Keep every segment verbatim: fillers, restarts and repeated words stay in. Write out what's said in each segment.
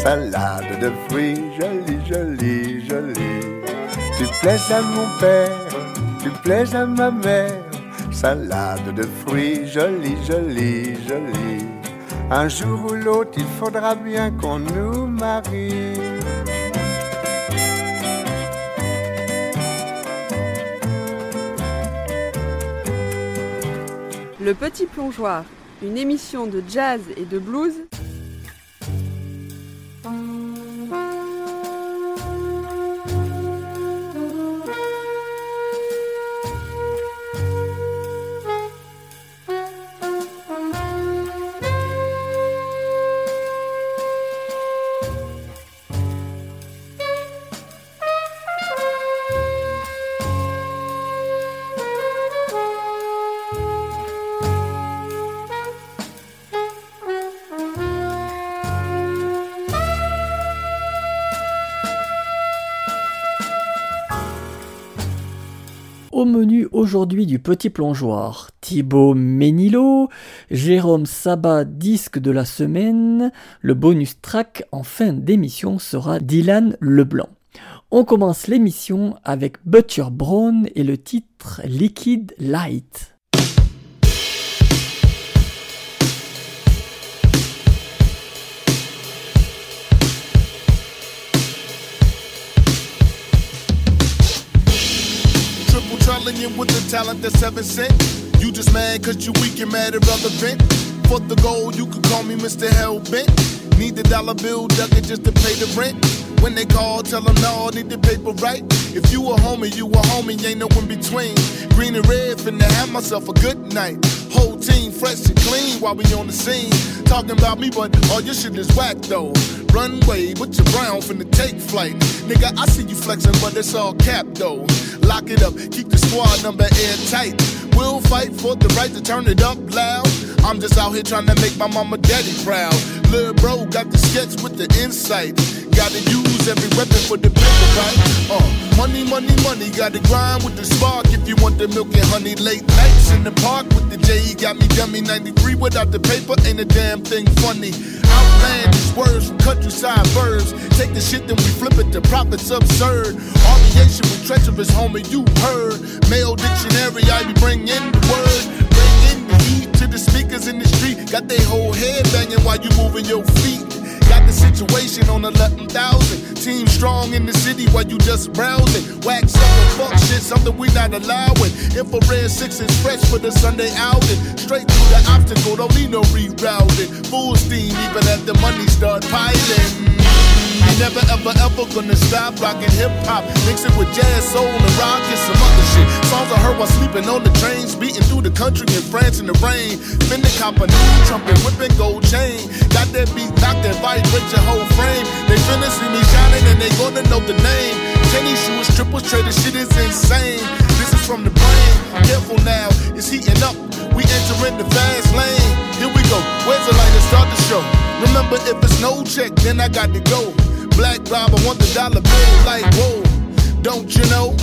salade de fruits, jolie, jolie, jolie. Tu plais à mon père, tu plais à ma mère, salade de fruits, jolie, jolie, jolie. Un jour ou l'autre, il faudra bien qu'on nous marie. Le Petit Plongeoir, une émission de jazz et de blues. Au menu aujourd'hui du Petit Plongeoir, Thibaut Ménilot, Jérôme Sabat, disque de la semaine. Le bonus track en fin d'émission sera Dylan Leblanc. On commence l'émission avec Butcher Brown et le titre Liquid Light. Telling you with the talent that's heaven sent. You just mad cause you weak and mad irrelevant. For the goal, you could call me Mister Hellbent. Need the dollar bill, duck it just to pay the rent. When they call, tell them no, need the paper right. If you a homie, you a homie, ain't no in between. Green and red, finna have myself a good night. Whole team fresh and clean while we on the scene. Talking about me, but all your shit is whack though. Runway with your brown finna take flight. Nigga, I see you flexing, but it's all cap though. Lock it up, keep the squad number airtight. We'll fight for the right to turn it up loud. I'm just out here trying to make my mama daddy proud. Lil' bro got the sketch with the insight. Gotta use every weapon for the paper, right? Uh, money, money, money. Gotta grind with the spark if you want the milk and honey. Late nights in the park with the J. Got me dummy ninety-three without the paper. Ain't a damn thing funny. Outlandish words from countryside verbs. Take the shit, then we flip it to profits absurd. Aviation with treacherous, homie, you heard. Male dictionary, I be bringing the word. Bringing the heat to the speakers in the street. Got they whole head banging while you moving your feet. Got the situation on eleven thousand. Team strong in the city while you just browsing. Wax up and fuck shit, something we not allowing. Infrared six is fresh for the Sunday outing. Straight through the obstacle, don't need no rerouting. Full steam even at the money start piling. Never ever ever gonna stop rocking hip hop. Mix it with jazz, soul, and rock and some other shit. Songs I heard while sleeping on the trains, beating through the country in France in the rain. Spin the copper, new trumpet, whipping gold chain. Got that beat, knock that vibrate your whole frame. They finna see me shining and they gonna know the name. Tennis shoes, triple tray, the shit is insane. This is from the brain. Careful now, it's heating up. We entering the fast lane. Here we go. Where's the light to start the show? Remember, if it's no check, then I got to go. Black Rob, I want the dollar bill, like, whoa, don't you know?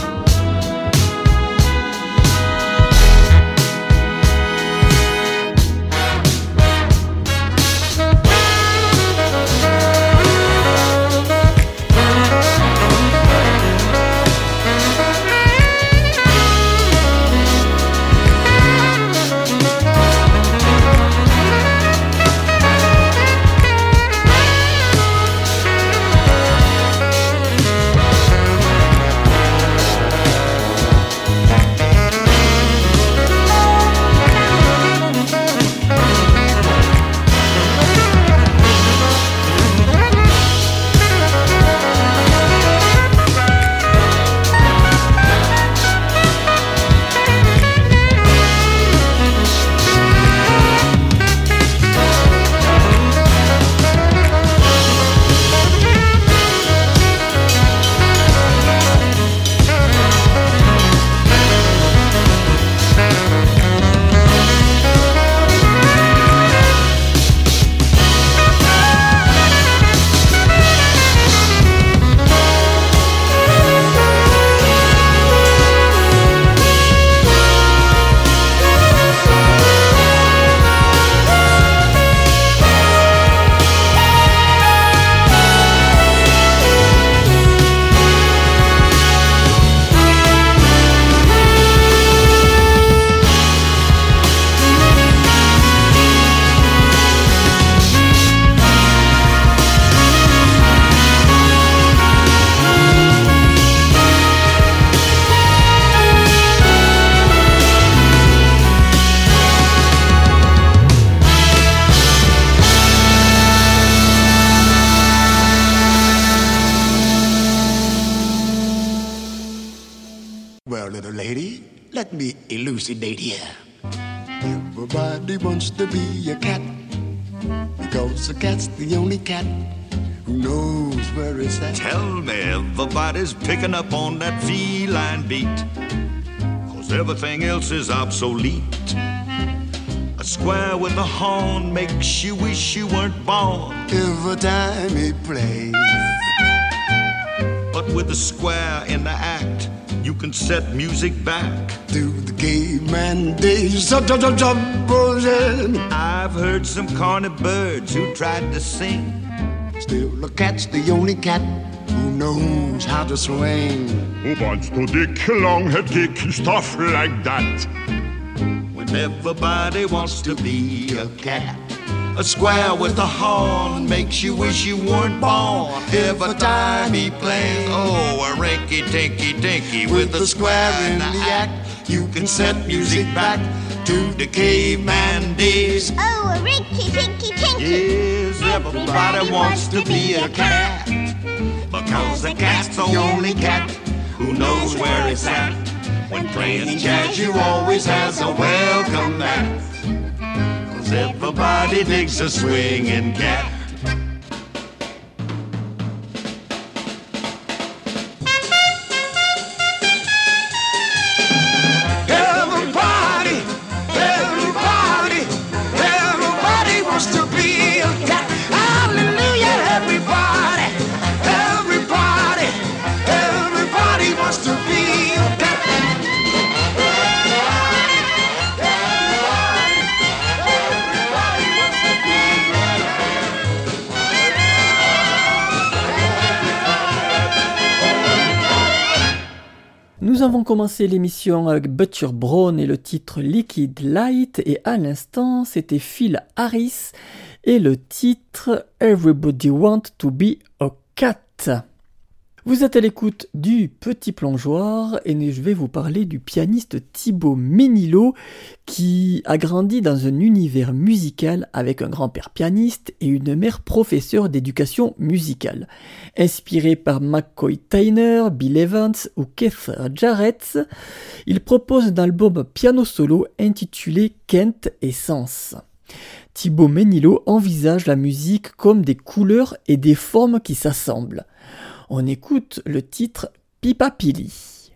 little lady, let me elucidate here. Everybody wants to be a cat, because a cat's the only cat who knows where it's at. Tell me everybody's picking up on that feline beat, 'cause everything else is obsolete. A square with a horn makes you wish you weren't born every time he plays. But with the square in the act, you can set music back to the caveman days. I've heard some corny birds who tried to sing. Still, the cat's the only cat who knows how to swing. Who wants to dick, long-head kick, stuff like that? When everybody wants to be a cat, a square with a horn makes you wish you weren't born every time he plays. Oh, a rinky-tinky-tinky with a square in the act. You can set music back to the caveman days. Oh, a rinky-tinky-tinky. Yes, everybody wants to be a cat, because the cat's the only cat who knows where it's at. When playing jazz, you always has a welcome mat, 'cause everybody digs a swinging cat. Everybody, everybody, everybody wants to be a cat. Hallelujah, everybody, everybody, everybody wants to be a cat. Nous avons commencé l'émission avec Butcher Brown et le titre Liquid Light, et à l'instant c'était Phil Harris et le titre Everybody Want to Be a Cat. Vous êtes à l'écoute du Petit Plongeoir et je vais vous parler du pianiste Thibaut Ménilot qui a grandi dans un univers musical avec un grand-père pianiste et une mère professeure d'éducation musicale. Inspiré par McCoy Tyner, Bill Evans ou Keith Jarrett, il propose un album piano solo intitulé Kent Essence. Thibaut Ménilot envisage la musique comme des couleurs et des formes qui s'assemblent. On écoute le titre Pipa Pili.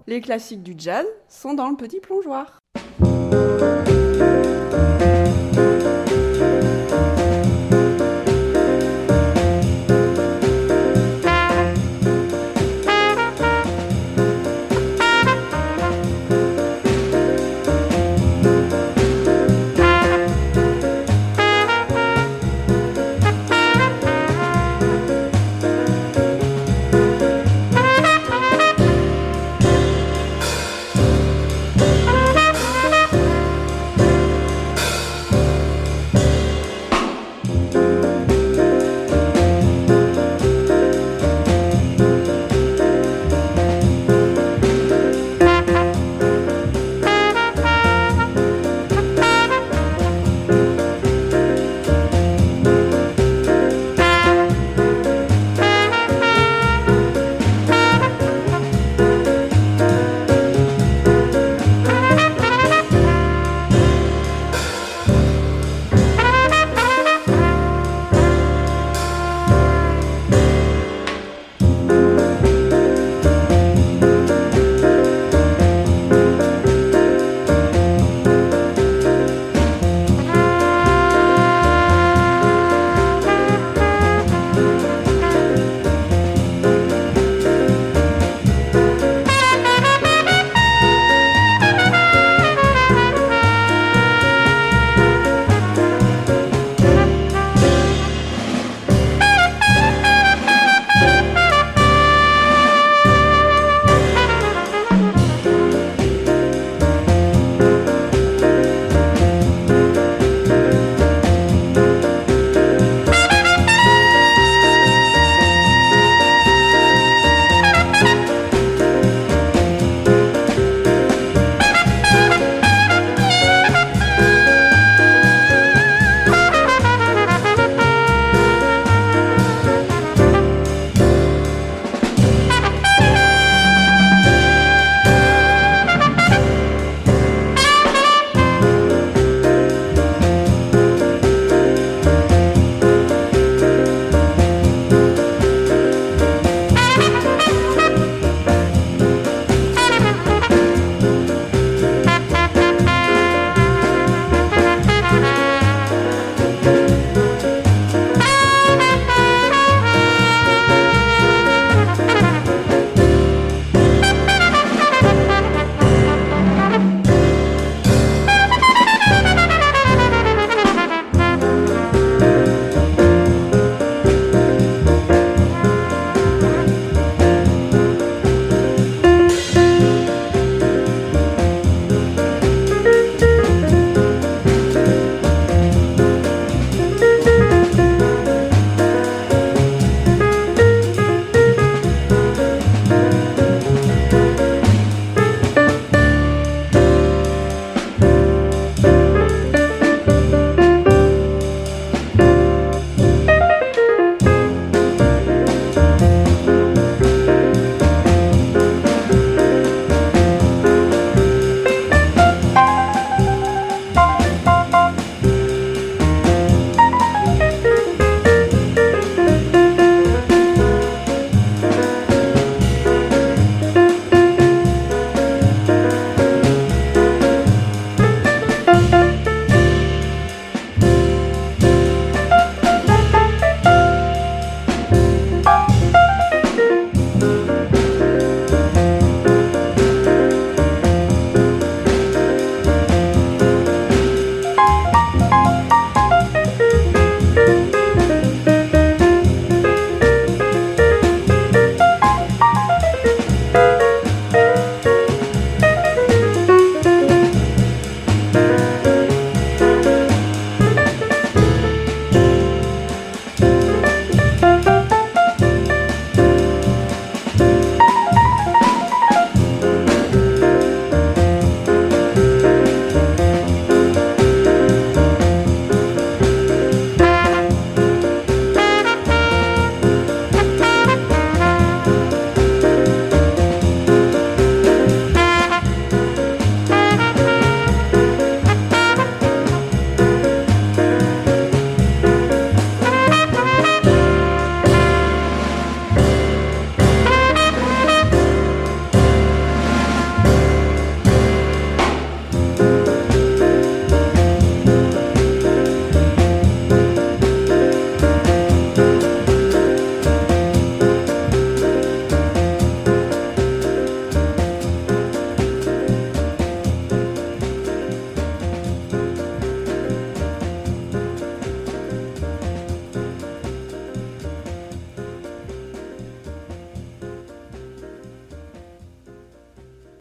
Les classiques du jazz sont dans le petit plongeoir.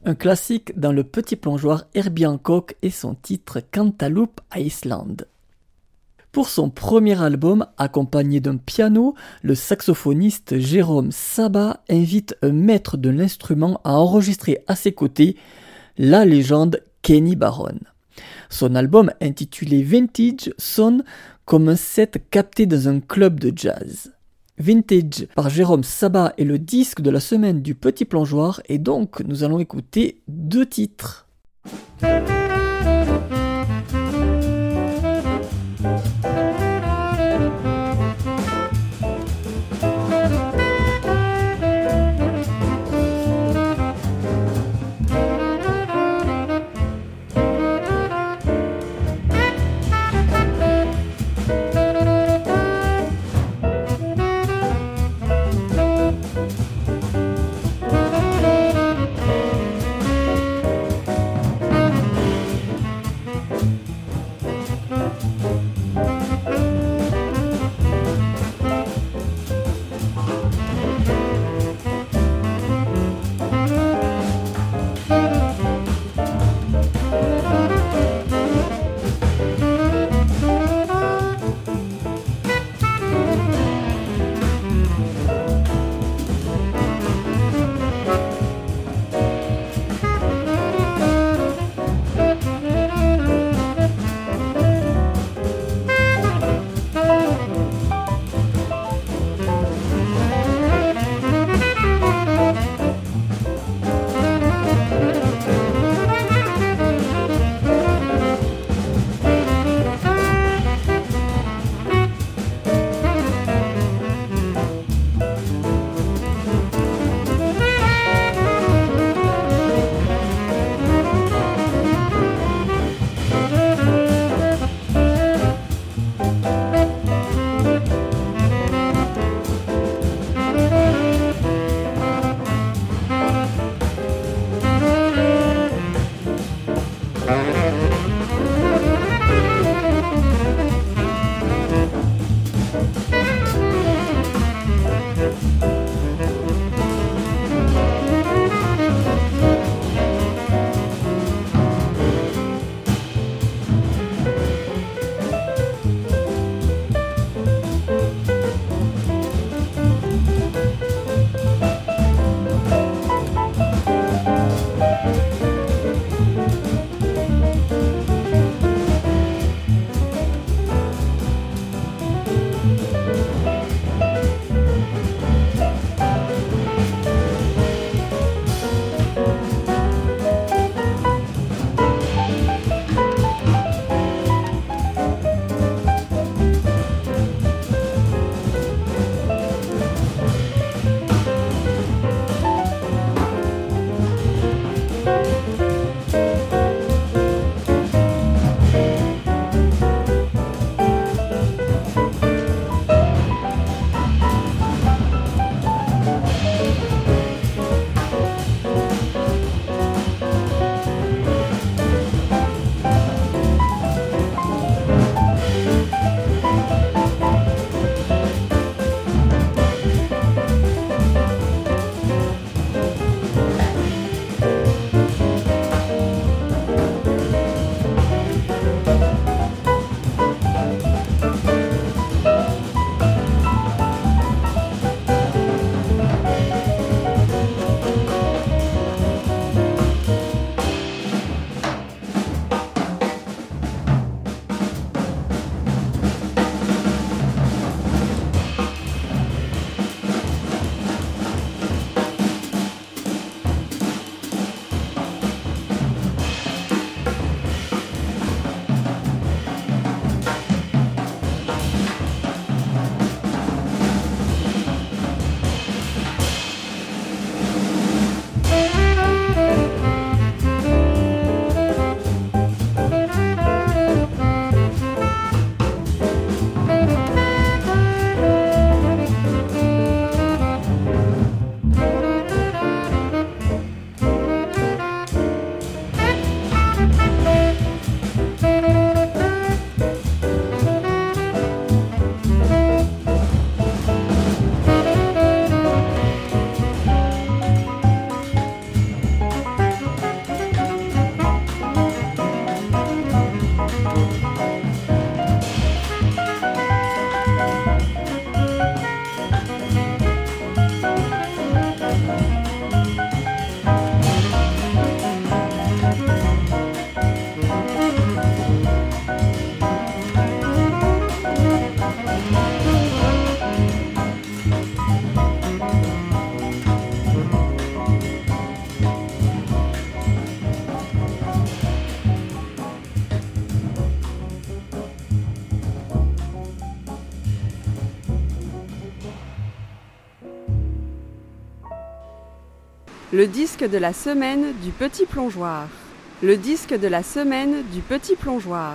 un classique dans le petit plongeoir Herbie Hancock et son titre Cantaloupe Island. Pour son premier album, accompagné d'un piano, le saxophoniste Jérôme Sabat invite un maître de l'instrument à enregistrer à ses côtés la légende Kenny Barron. Son album intitulé Vintage sonne comme un set capté dans un club de jazz. Vintage par Jérôme Sabat est le disque de la semaine du Petit Plongeoir et donc nous allons écouter deux titres. Le disque de la semaine du petit plongeoir. Le disque de la semaine du petit plongeoir.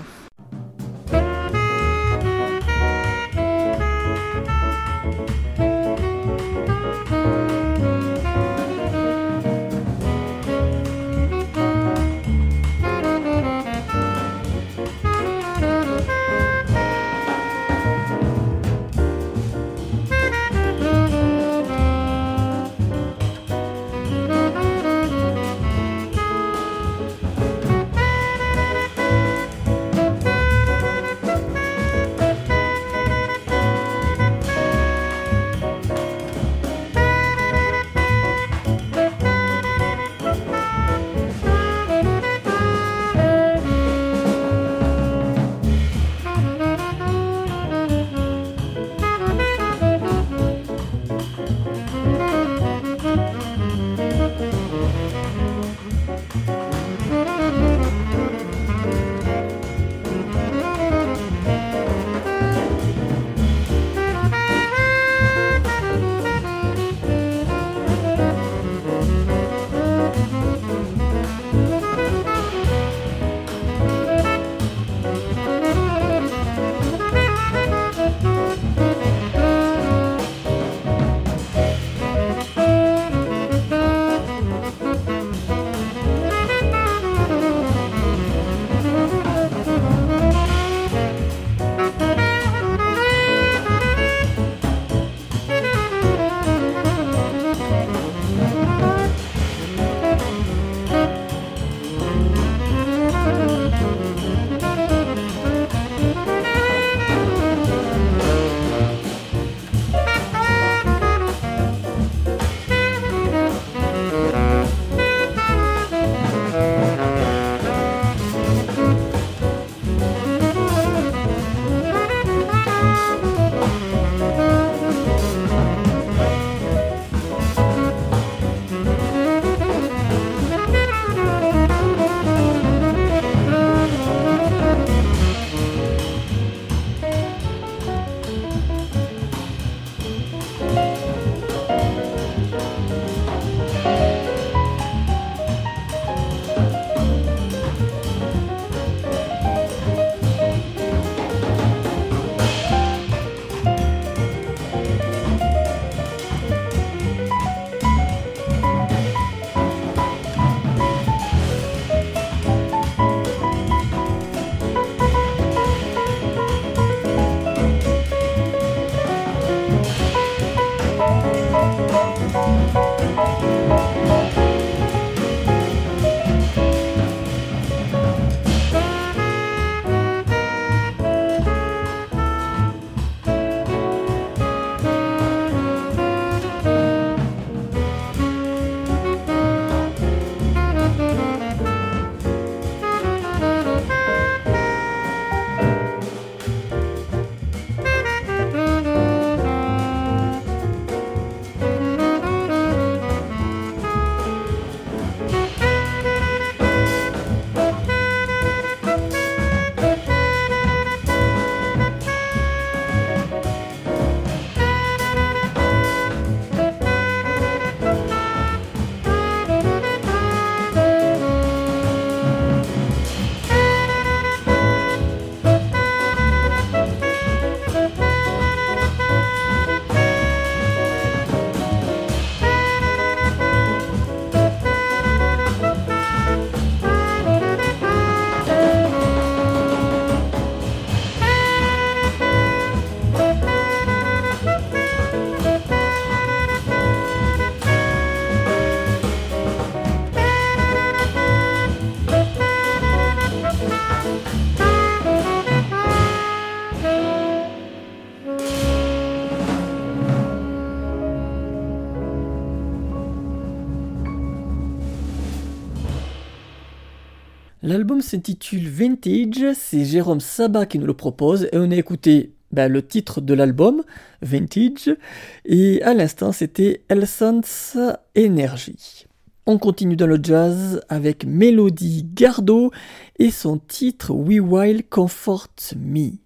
L'album s'intitule Vintage, c'est Jérôme Sabat qui nous le propose et on a écouté ben, le titre de l'album, Vintage, et à l'instant c'était Essence Energy. On continue dans le jazz avec Mélodie Gardot et son titre We Will Comfort Me.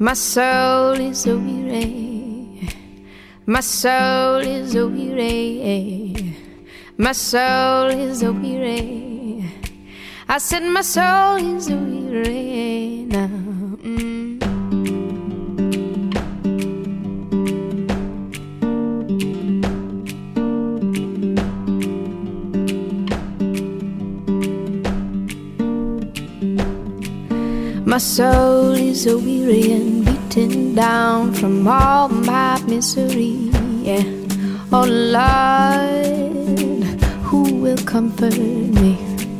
My soul is a weary, my soul is a weary, my soul is a weary. I said my soul is a weary now. Mm. My soul is a weary and beaten down from all my misery. Yeah. Oh Lord, who will comfort me?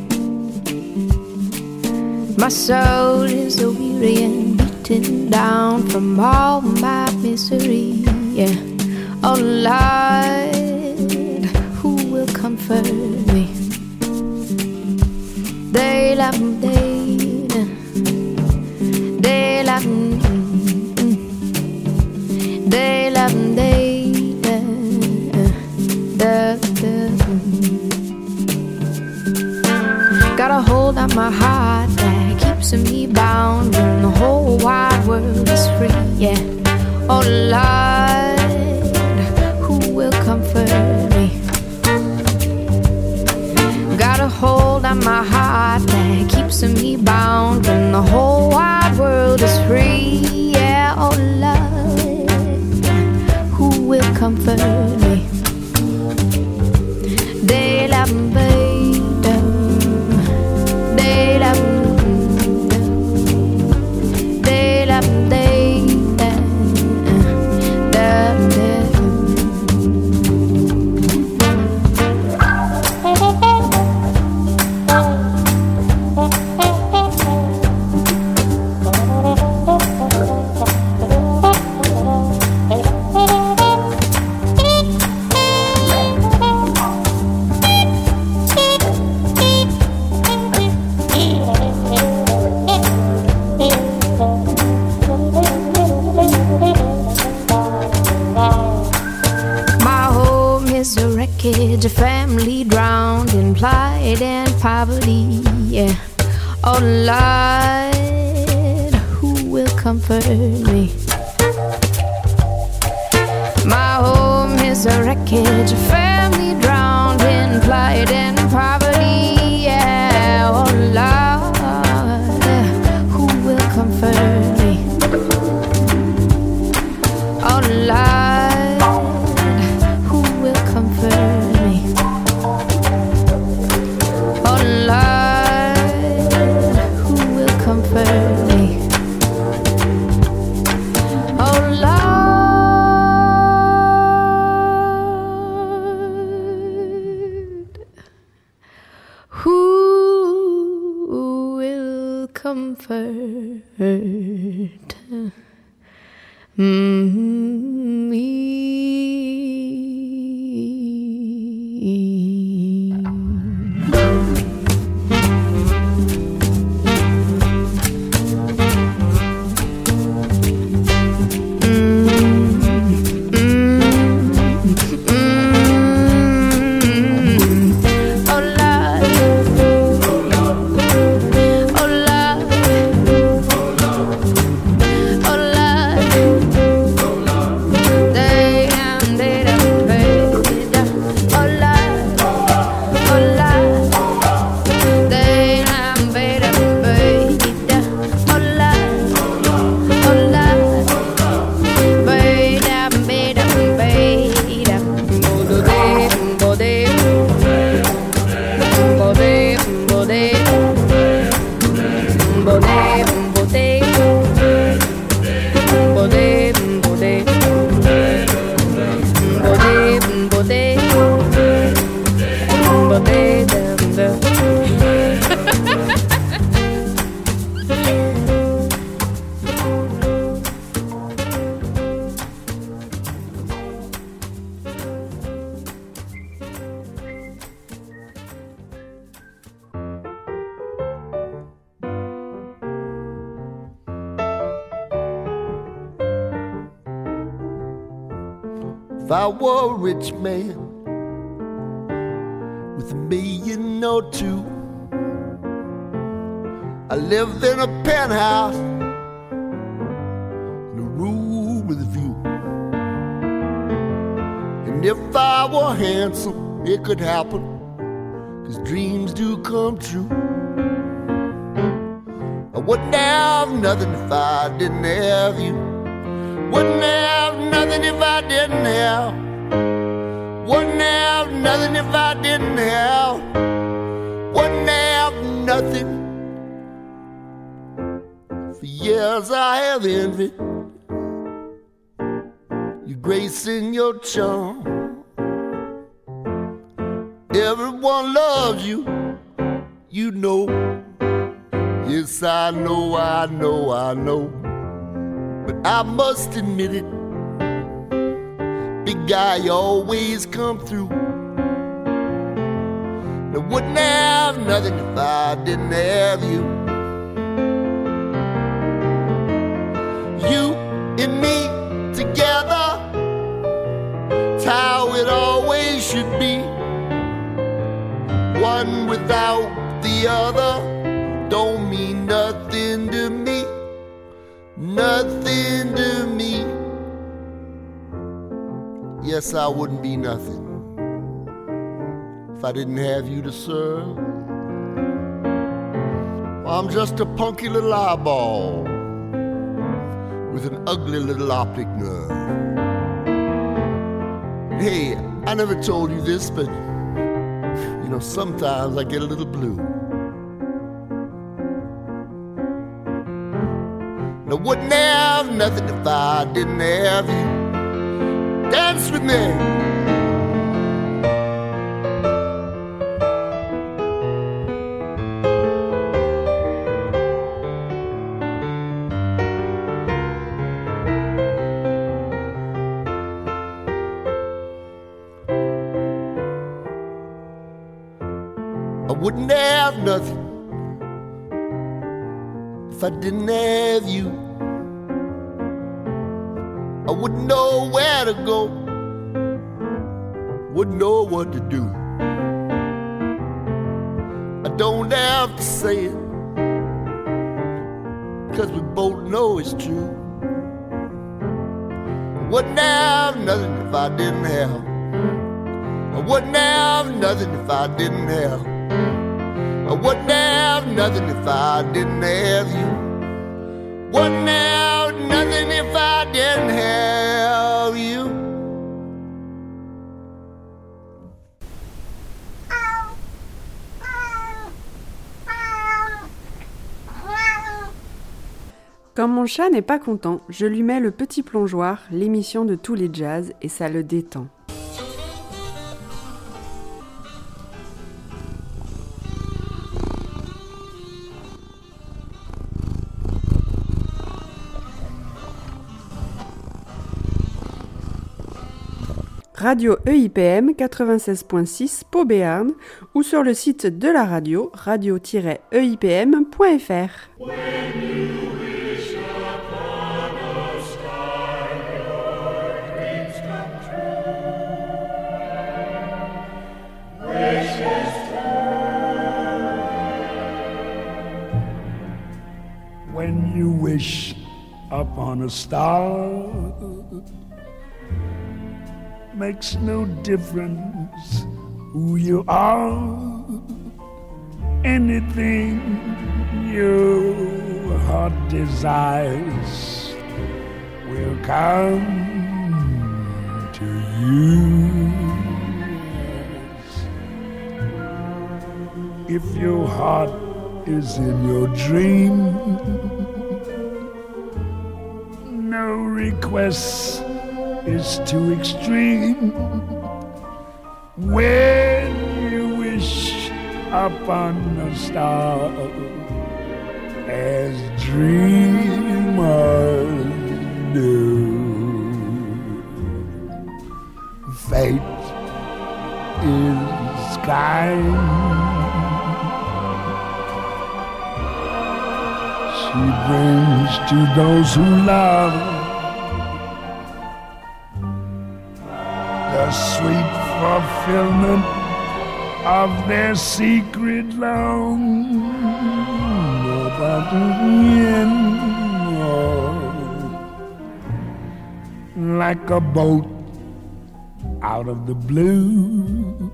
My soul is a weary and beaten down from all my misery. Yeah. Oh Lord, who will comfort me? They love me, they They love me, they love me, they love me. Got a hold on my heart that keeps me bound when the whole wide world is free. Yeah, oh Lord, who will comfort me? Got a hold on my heart that keeps me bound when the whole wide world is free. Yeah, oh Lord, who will comfort me? They love me, they love me, they love me, a family drowned in plight and poverty. Yeah, oh Lord, who will comfort me? My home is a wreckage, a family drowned in plight and poverty. Yeah, oh Lord, who will comfort me? Oh Lord, who will comfort me? Oh Lord, who will comfort me? Oh Lord, who will comfort me? If I were a rich man with a million or two, I lived in a penthouse And if I were handsome, it could happen, 'cause dreams do come true. I wouldn't have nothing if I didn't have you. Wouldn't have nothing if I didn't have. Wouldn't have nothing if I didn't have. Wouldn't have nothing. For years I have envied your grace and your charm. Everyone loves you, you know. Yes, I know, I know, I know. But I must admit it, big guy, you always come through. I wouldn't have nothing if I didn't have you. You and me together, it's how it always should be. One without the other don't mean nothing to me, nothing to me. Yes, I wouldn't be nothing if I didn't have you to serve. I'm just a punky little eyeball with an ugly little optic nerve. Hey, I never told you this, but you know, sometimes I get a little blue. I wouldn't have nothing if I didn't have you. Dance with me. I wouldn't have nothing if I didn't have you. I wouldn't know where to go, wouldn't know what to do. I don't have to say it, 'cause we both know it's true. I wouldn't have nothing if I didn't have. I wouldn't have nothing if I didn't have. I wouldn't have nothing if I didn't have you. Wouldn't have nothing if I didn't have you. Quand mon chat n'est pas content, je lui mets le Petit Plongeoir, l'émission de tous les jazz, et ça le détend. Radio E I P M quatre-vingt-seize point six Pau Béarn ou sur le site de la radio radio tiret e i p m point f r. When you wish upon a star, makes no difference who you are. Anything your heart desires will come to you. If your heart is in your dream, no request is too extreme. When you wish upon a star, as dreamers do, fate is kind. She brings to those who love the sweet fulfillment of their secret longing. Like a boat out of the blue.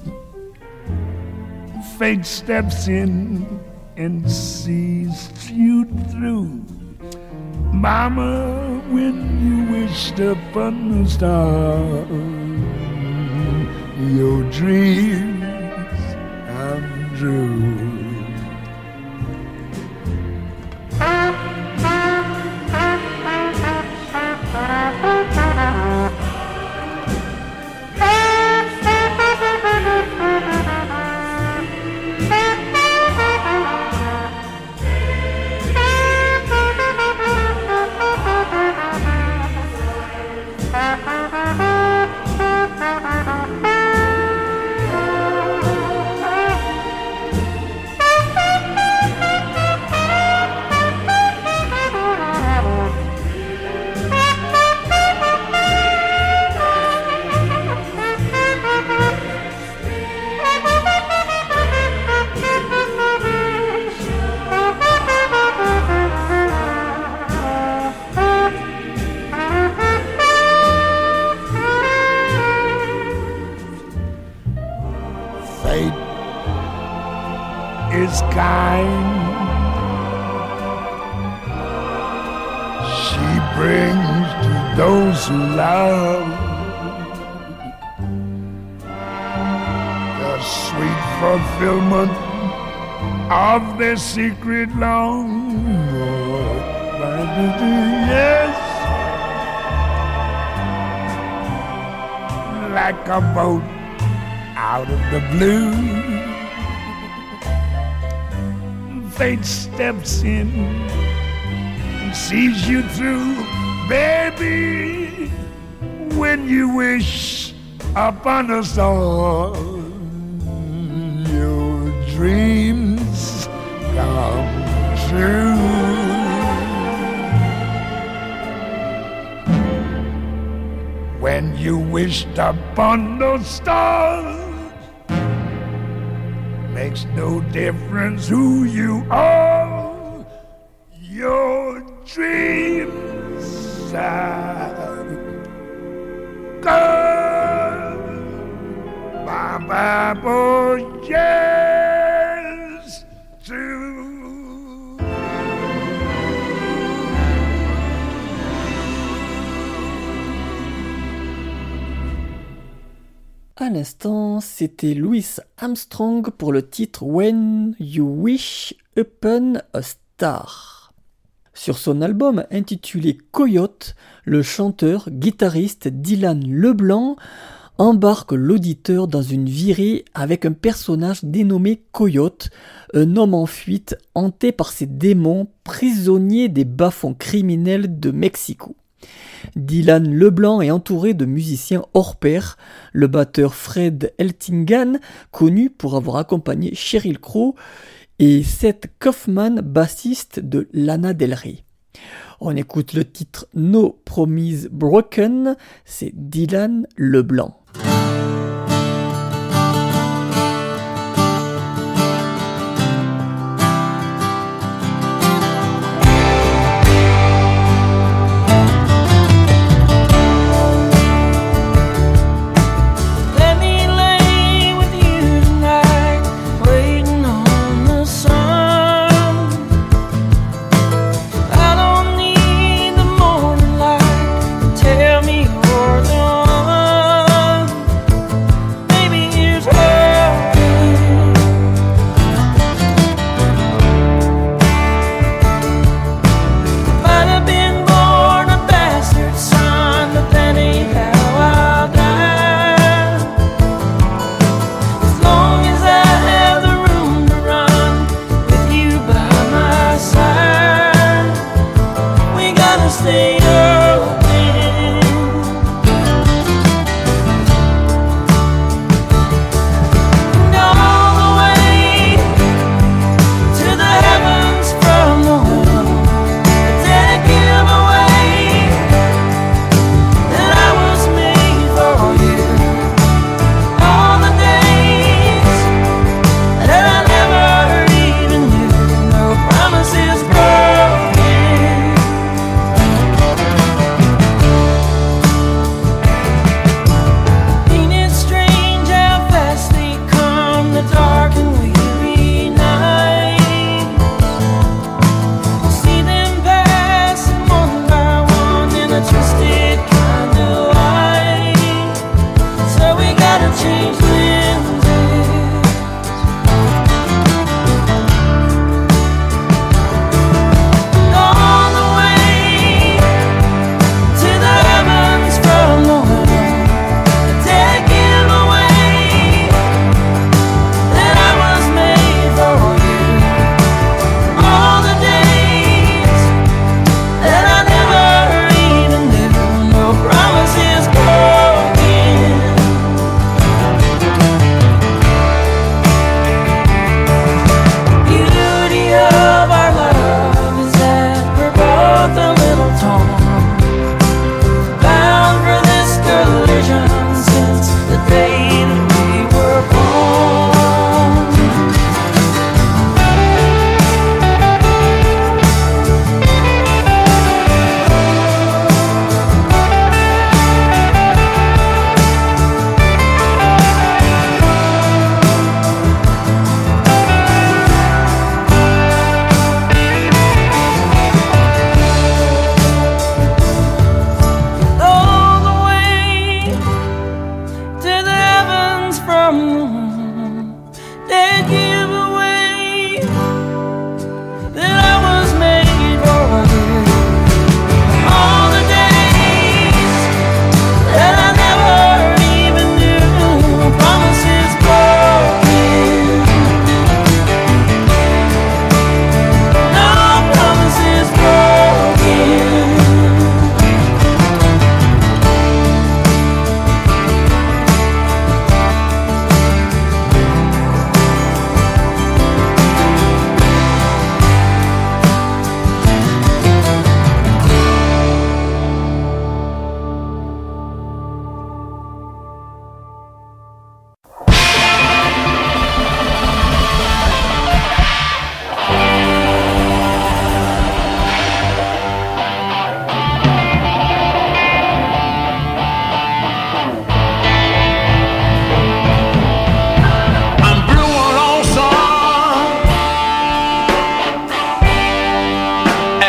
Fate steps in and sees you through. Mama, when you wished upon the stars, your dreams come true. Is kind. She brings to those who love the sweet fulfillment of their secret longing. Yes, like a boat out of the blue. Fate steps in and sees you through, baby, when you wish upon a star, your dreams come true. When you wished upon those stars, makes no difference who you are, your dreams are good. Bye-bye, boy, yes, true. À l'instant, c'était Louis Armstrong pour le titre When You Wish Upon a Star. Sur son album intitulé Coyote, le chanteur, guitariste Dylan Leblanc embarque l'auditeur dans une virée avec un personnage dénommé Coyote, un homme en fuite hanté par ses démons, prisonnier des bas-fonds criminels de Mexico. Dylan Leblanc est entouré de musiciens hors pair, le batteur Fred Eltingan, connu pour avoir accompagné Sheryl Crow, et Seth Kaufman, bassiste de Lana Del Rey. On écoute le titre No Promise Broken, c'est Dylan Leblanc. Tell me you're the one.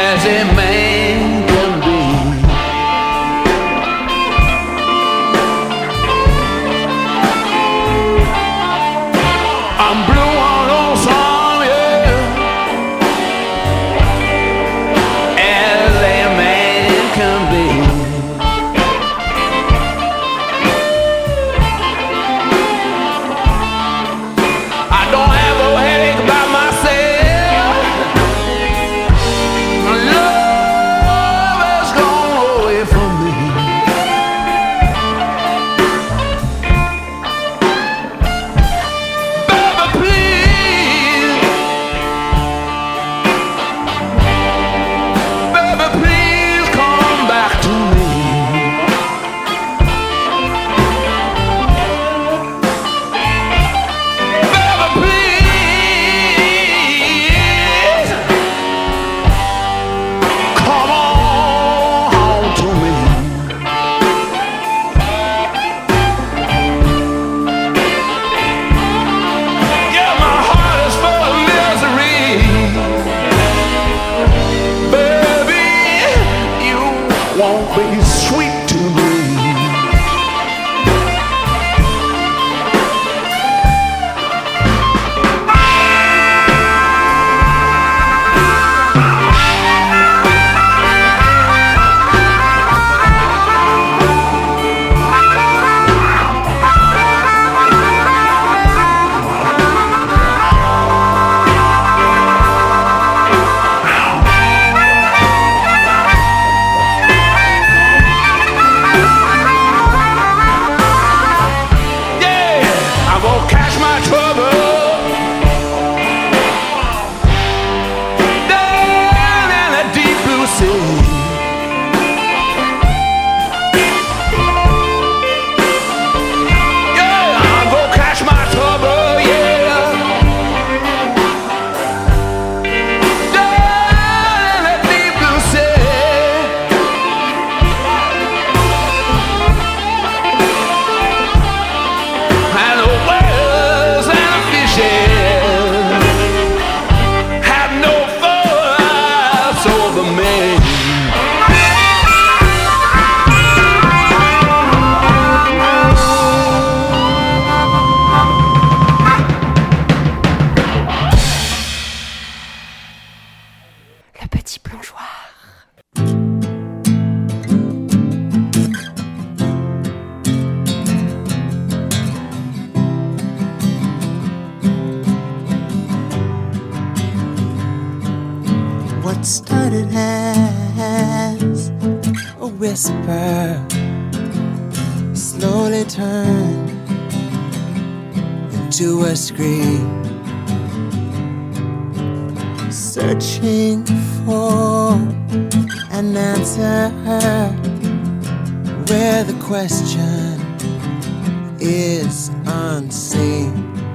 as a man can be. I'm blue on lonesome, yeah, as a man can be. I don't have a headache by myself. My love has gone away from me. Baby, please, baby, please come back to me. Baby, please come on home to me. Yeah, my heart is full of misery. Baby, you won't be sweet to me. Yeah, I'm gonna catch my trouble down in the deep blue sea. Yeah, I'm gonna catch my trouble, yeah, down in the deep blue sea. And the whales and the fishes have no thoughts over me. Le petit plongeoir. What started as a whisper slowly turned into a scream, searching for an answer where the question is unseen.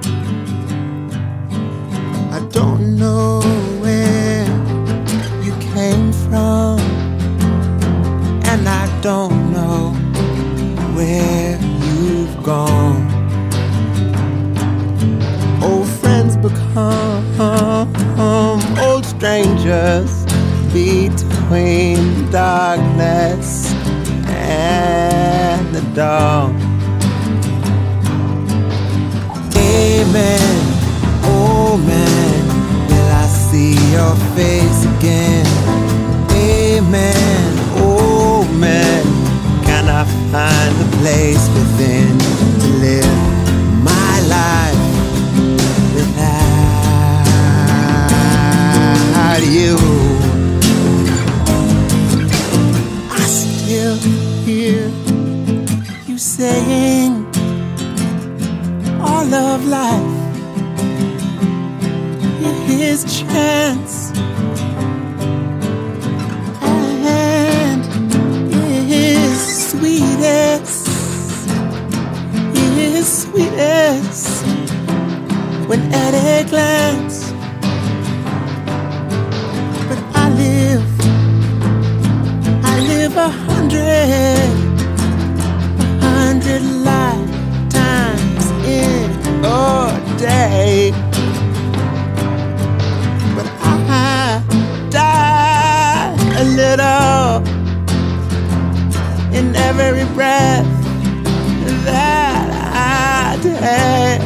I don't know where you came from, and I don't know where you've gone. Old friends become old strangers between darkness and the dawn. Amen, oh man, will I see your face again? Amen, oh man, can I find a place within to live my life without you? I still hear you saying all of life is his chance, and his sweetest, his sweetest when at a glance. But I live, I live a hundred, a hundred lifetimes in a day. But I die every breath that I take.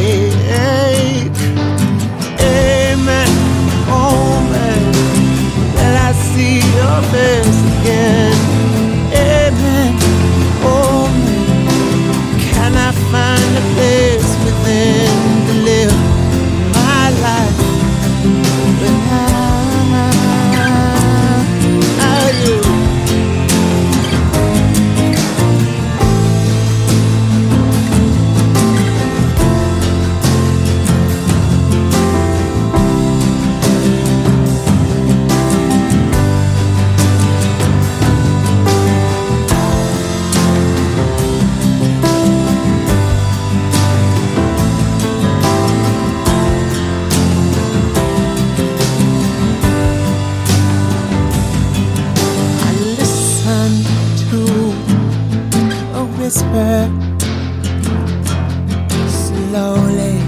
Amen, oh man, that I see your face again. Amen, oh man, can I find a place within to live my life without you? Whisper slowly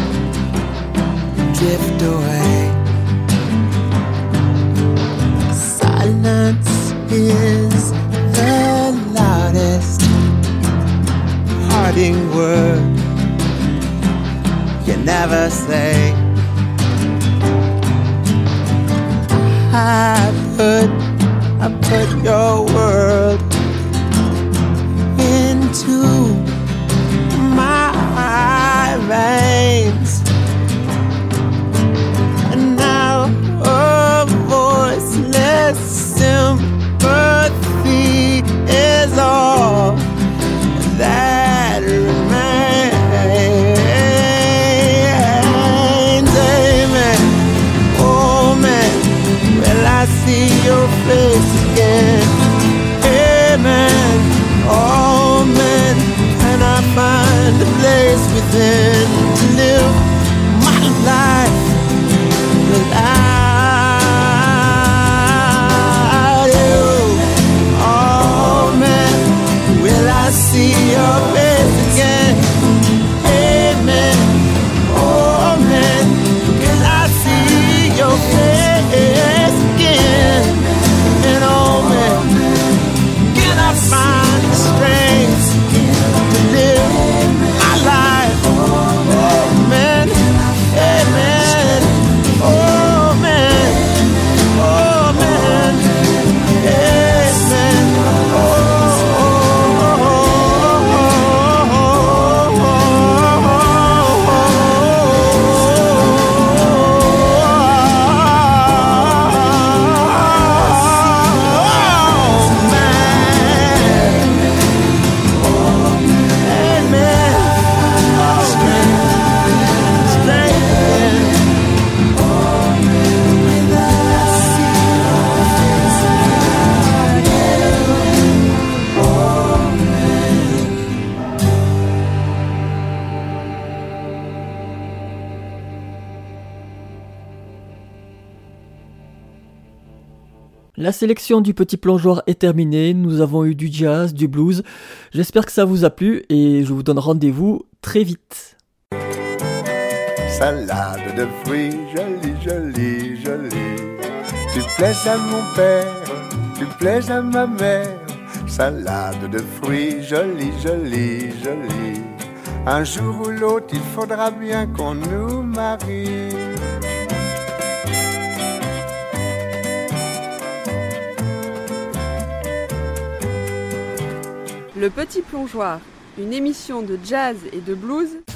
drift away. Silence is the loudest parting word you never say. I put, I put your world into my veins, and now a voiceless sympathy is all that remains. Amen, oh man, will I see your face again? Amen, oh man, can I find a place within to live my life without you? Oh man, will I see your face again? Amen, oh man, can I see your face again? And oh man, can I find the strength to live my life? Oh man, amen. Oh man, oh man, amen. Oh, oh, La sélection du Petit Plongeoir est terminée, nous avons eu du jazz, du blues, j'espère que ça vous a plu et je vous donne rendez-vous très vite. Salade de fruits, jolie, jolie, jolie. Tu plais à mon père, tu plais à ma mère. Salade de fruits, jolie, jolie, jolie. Un jour ou l'autre, il faudra bien qu'on nous marie. Le Petit Plongeoir, une émission de jazz et de blues